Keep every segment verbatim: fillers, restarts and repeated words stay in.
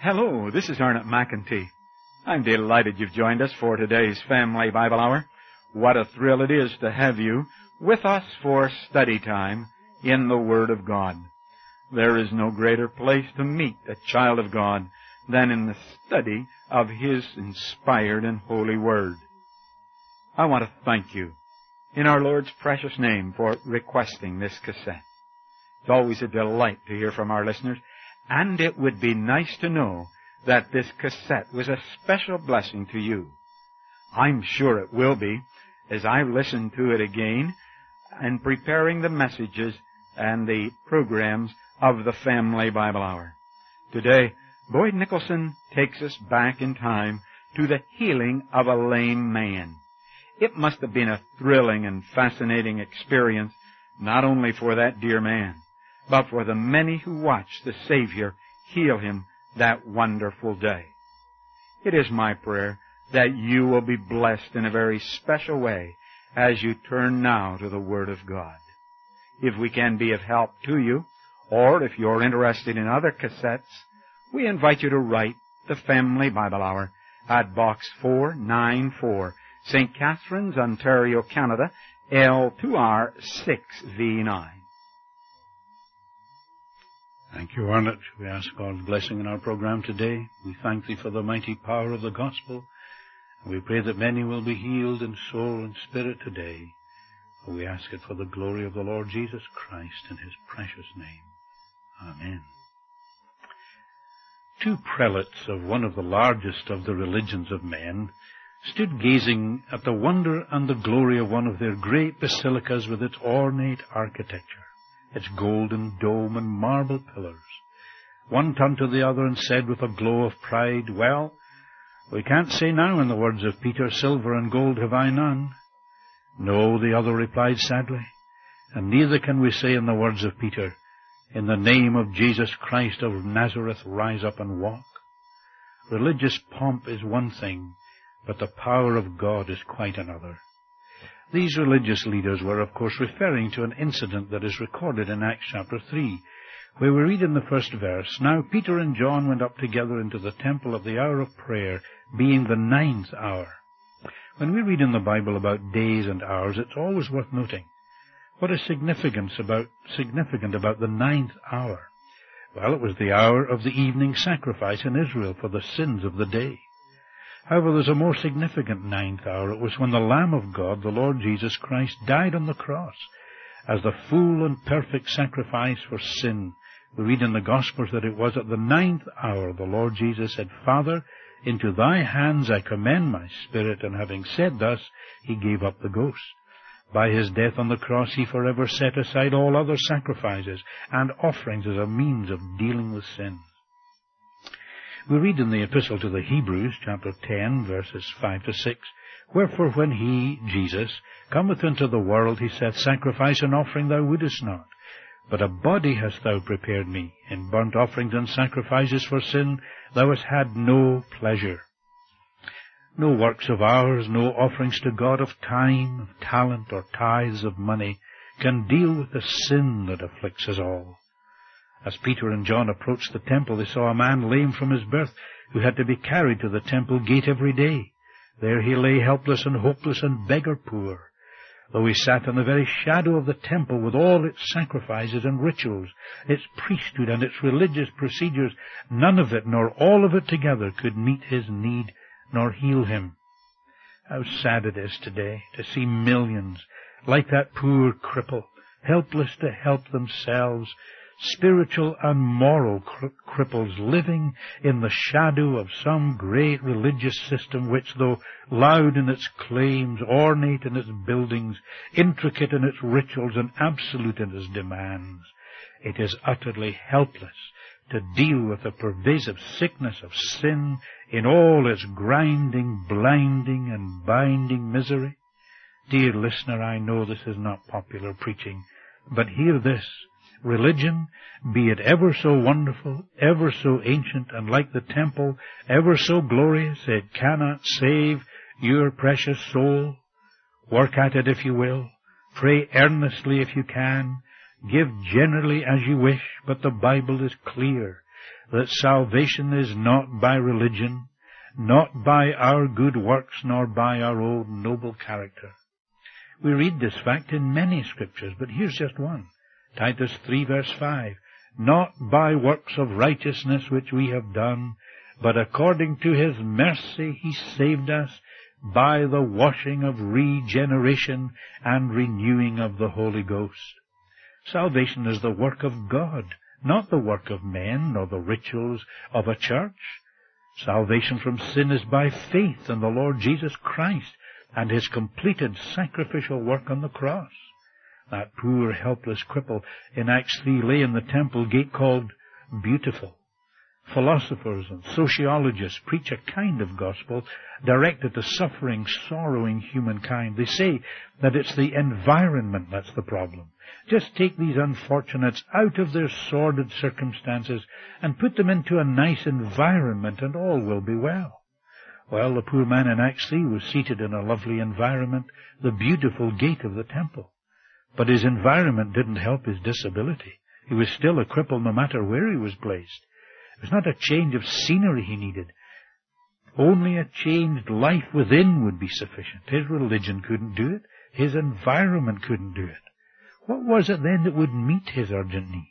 Hello, this is Arnott McEntee. I'm delighted you've joined us for today's Family Bible Hour. What a thrill it is to have you with us for study time in the Word of God. There is no greater place to meet a child of God than in the study of His inspired and holy Word. I want to thank you in our Lord's precious name for requesting this cassette. It's always a delight to hear from our listeners, and it would be nice to know that this cassette was a special blessing to you. I'm sure it will be as I listen to it again and preparing the messages and the programs of the Family Bible Hour. Today, Boyd Nicholson takes us back in time to the healing of a lame man. It must have been a thrilling and fascinating experience, not only for that dear man, but for the many who watched the Savior heal him that wonderful day. It is my prayer that you will be blessed in a very special way as you turn now to the Word of God. If we can be of help to you, or if you're interested in other cassettes, we invite you to write the Family Bible Hour at Box four ninety-four, Saint Catharines, Ontario, Canada, L two R six V nine. Thank you, Arnott. We ask God's blessing in our program today. We thank Thee for the mighty power of the gospel. And we pray that many will be healed in soul and spirit today. We ask it for the glory of the Lord Jesus Christ in His precious name. Amen. Two prelates of one of the largest of the religions of men stood gazing at the wonder and the glory of one of their great basilicas with its ornate architecture, its golden dome and marble pillars. One turned to the other and said with a glow of pride, "Well, we can't say now in the words of Peter, 'Silver and gold have I none.'" "No," the other replied sadly, "and neither can we say in the words of Peter, 'In the name of Jesus Christ of Nazareth, rise up and walk.' Religious pomp is one thing, but the power of God is quite another." These religious leaders were, of course, referring to an incident that is recorded in Acts chapter three, where we read in the first verse, "Now Peter and John went up together into the temple of the hour of prayer, being the ninth hour." When we read in the Bible about days and hours, it's always worth noting what is significance about, significant about the ninth hour. Well, it was the hour of the evening sacrifice in Israel for the sins of the day. However, there's a more significant ninth hour. It was when the Lamb of God, the Lord Jesus Christ, died on the cross as the full and perfect sacrifice for sin. We read in the Gospels that it was at the ninth hour the Lord Jesus said, "Father, into Thy hands I commend my spirit," and having said thus, He gave up the ghost. By His death on the cross, He forever set aside all other sacrifices and offerings as a means of dealing with sin. We read in the Epistle to the Hebrews, chapter ten, verses five to six, "Wherefore when He, Jesus, cometh into the world, He saith, Sacrifice and offering thou wouldest not, but a body hast thou prepared me. In burnt offerings and sacrifices for sin thou hast had no pleasure." No works of ours, no offerings to God of time, of talent, or tithes of money can deal with the sin that afflicts us all. As Peter and John approached the temple, they saw a man lame from his birth who had to be carried to the temple gate every day. There he lay helpless and hopeless and beggar-poor. Though he sat in the very shadow of the temple with all its sacrifices and rituals, its priesthood and its religious procedures, none of it nor all of it together could meet his need nor heal him. How sad it is today to see millions like that poor cripple, helpless to help themselves, spiritual and moral cri- cripples living in the shadow of some great religious system which, though loud in its claims, ornate in its buildings, intricate in its rituals, and absolute in its demands, it is utterly helpless to deal with the pervasive sickness of sin in all its grinding, blinding, and binding misery. Dear listener, I know this is not popular preaching, but hear this. Religion, be it ever so wonderful, ever so ancient, and like the temple, ever so glorious, it cannot save your precious soul. Work at it if you will. Pray earnestly if you can. Give generally as you wish, but the Bible is clear. that salvation is not by religion, not by our good works, nor by our own noble character. We read this fact in many scriptures, but here's just one. Titus three verse five. Not by works of righteousness which we have done, but according to his mercy he saved us by the washing of regeneration and renewing of the Holy Ghost. Salvation is the work of God, not the work of men, nor the rituals of a church. Salvation from sin is by faith in the Lord Jesus Christ and his completed sacrificial work on the cross. That poor, helpless cripple in Acts three lay in the temple gate called Beautiful. Philosophers and sociologists preach a kind of gospel directed to suffering, sorrowing humankind. They say that it's the environment that's the problem. Just take these unfortunates out of their sordid circumstances and put them into a nice environment and all will be well. Well, the poor man in Acts three was seated in a lovely environment, the beautiful gate of the temple. But his environment didn't help his disability. He was still a cripple no matter where he was placed. It was not a change of scenery he needed. Only a changed life within would be sufficient. His religion couldn't do it. His environment couldn't do it. What was it then that would meet his urgent need?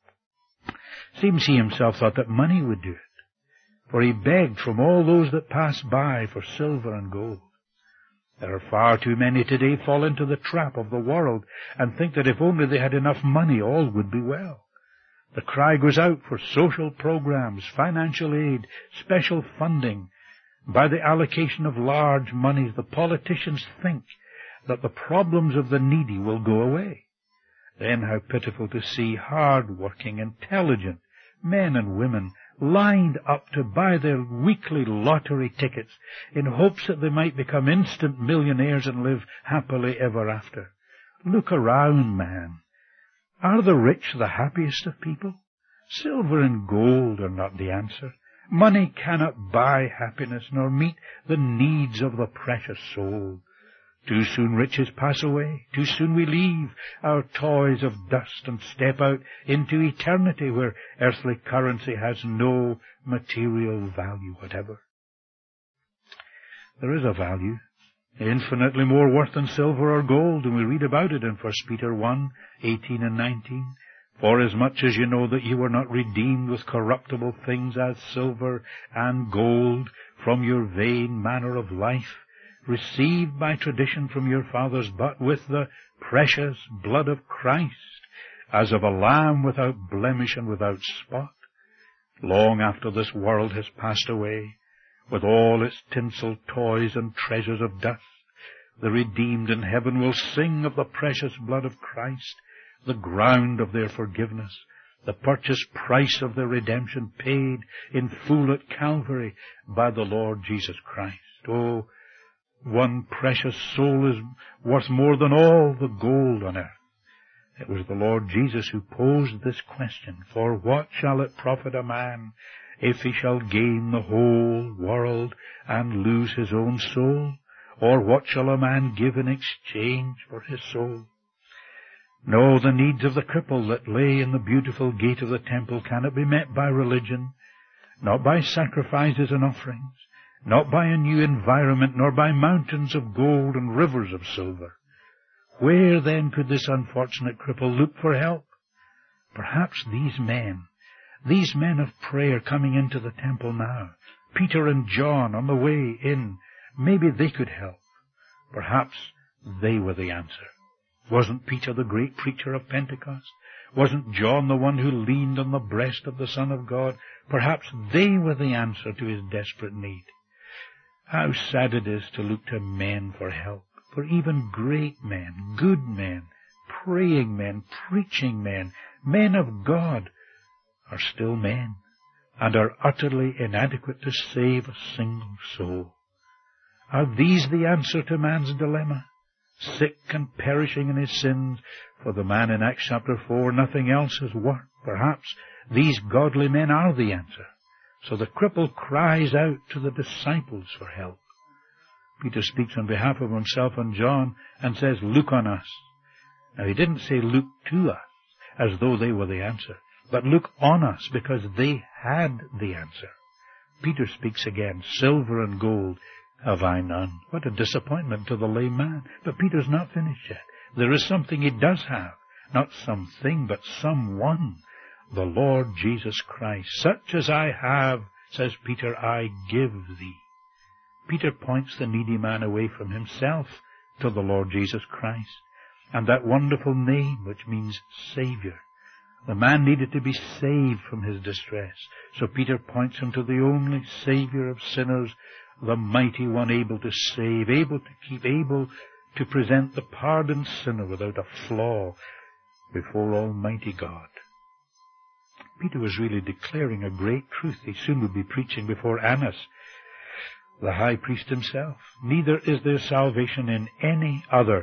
Seems he himself thought that money would do it, for he begged from all those that passed by for silver and gold. There are far too many today fall into the trap of the world and think that if only they had enough money, all would be well. The cry goes out for social programs, financial aid, special funding. By the allocation of large monies, the politicians think that the problems of the needy will go away. Then how pitiful to see hard-working, intelligent men and women lined up to buy their weekly lottery tickets in hopes that they might become instant millionaires and live happily ever after. Look around, man. Are the rich the happiest of people? Silver and gold are not the answer. Money cannot buy happiness nor meet the needs of the precious soul. Too soon riches pass away. Too soon we leave our toys of dust and step out into eternity where earthly currency has no material value whatever. There is a value, infinitely more worth than silver or gold, and we read about it in First Peter one, eighteen and nineteen. Forasmuch as you know that you were not redeemed with corruptible things as silver and gold from your vain manner of life, received by tradition from your fathers, but with the precious blood of Christ, as of a lamb without blemish and without spot. Long after this world has passed away, with all its tinsel toys and treasures of dust, the redeemed in heaven will sing of the precious blood of Christ, the ground of their forgiveness, the purchase price of their redemption paid in full at Calvary by the Lord Jesus Christ. Oh, one precious soul is worth more than all the gold on earth. It was the Lord Jesus who posed this question, for what shall it profit a man if he shall gain the whole world and lose his own soul? Or what shall a man give in exchange for his soul? No, the needs of the cripple that lay in the beautiful gate of the temple cannot be met by religion, not by sacrifices and offerings, not by a new environment, nor by mountains of gold and rivers of silver. Where then could this unfortunate cripple look for help? Perhaps these men, these men of prayer coming into the temple now, Peter and John on the way in, maybe they could help. Perhaps they were the answer. Wasn't Peter the great preacher of Pentecost? Wasn't John the one who leaned on the breast of the Son of God? Perhaps they were the answer to his desperate need. How sad it is to look to men for help, for even great men, good men, praying men, preaching men, men of God, are still men, and are utterly inadequate to save a single soul. Are these the answer to man's dilemma? Sick and perishing in his sins, for the man in Acts chapter four, nothing else has worked. Perhaps these godly men are the answer. So the cripple cries out to the disciples for help. Peter speaks on behalf of himself and John and says, "Look on us." Now he didn't say look to us, as though they were the answer. but look on us, because they had the answer. Peter speaks again, silver and gold have I none. What a disappointment to the lame man. But Peter's not finished yet. There is something he does have. Not something, but someone. The Lord Jesus Christ. Such as I have, says Peter, I give thee. Peter points the needy man away from himself to the Lord Jesus Christ, and that wonderful name which means Savior. The man needed to be saved from his distress, so Peter points him to the only Savior of sinners, the mighty one, able to save, able to keep, able to present the pardoned sinner without a flaw before Almighty God. Peter was really declaring a great truth. He soon would be preaching before Annas, the high priest himself. Neither is there salvation in any other,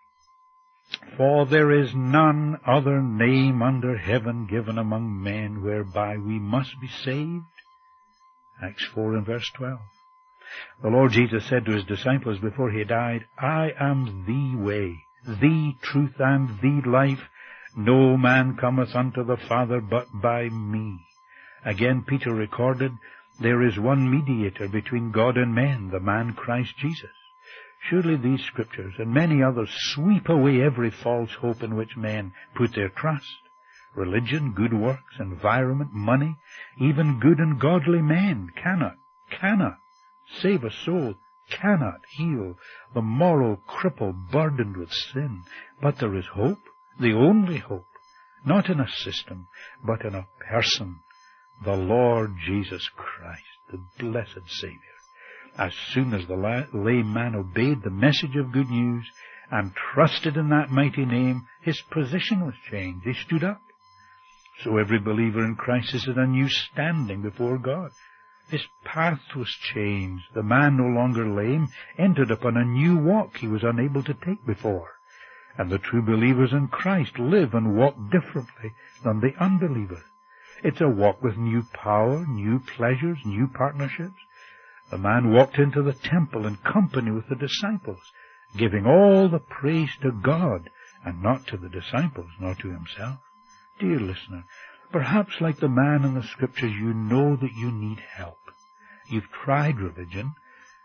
for there is none other name under heaven given among men whereby we must be saved. Acts four and verse twelve. The Lord Jesus said to his disciples before he died, I am the way, the truth, and the life. No man cometh unto the Father but by me. Again Peter recorded, there is one mediator between God and men, the man Christ Jesus. Surely these scriptures and many others sweep away every false hope in which men put their trust. Religion, good works, environment, money, even good and godly men cannot, cannot save a soul, cannot heal the moral cripple burdened with sin. But there is hope, the only hope, not in a system, but in a person, the Lord Jesus Christ, the blessed Savior. As soon as the lame man obeyed the message of good news and trusted in that mighty name, his position was changed. He stood up. So every believer in Christ is in a new standing before God. His path was changed. The man, no longer lame, entered upon a new walk he was unable to take before. And the true believers in Christ live and walk differently than the unbelievers. It's a walk with new power, new pleasures, new partnerships. The man walked into the temple in company with the disciples, giving all the praise to God and not to the disciples, nor to himself. Dear listener, perhaps like the man in the Scriptures, you know that you need help. You've tried religion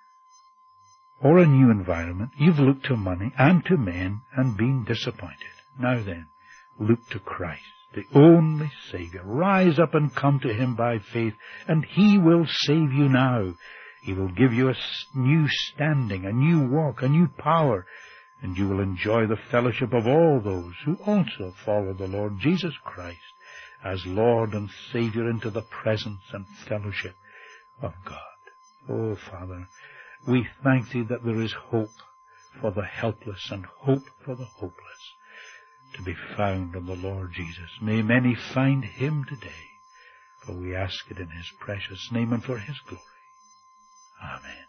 or a new environment. You've looked to money and to men and been disappointed. Now then, look to Christ, the only Savior. Rise up and come to him by faith, and he will save you now. He will give you a new standing, a new walk, a new power, and you will enjoy the fellowship of all those who also follow the Lord Jesus Christ as Lord and Savior into the presence and fellowship of God. Oh, Father, we thank thee that there is hope for the helpless and hope for the hopeless to be found in the Lord Jesus. May many find him today, for we ask it in his precious name and for his glory. Amen.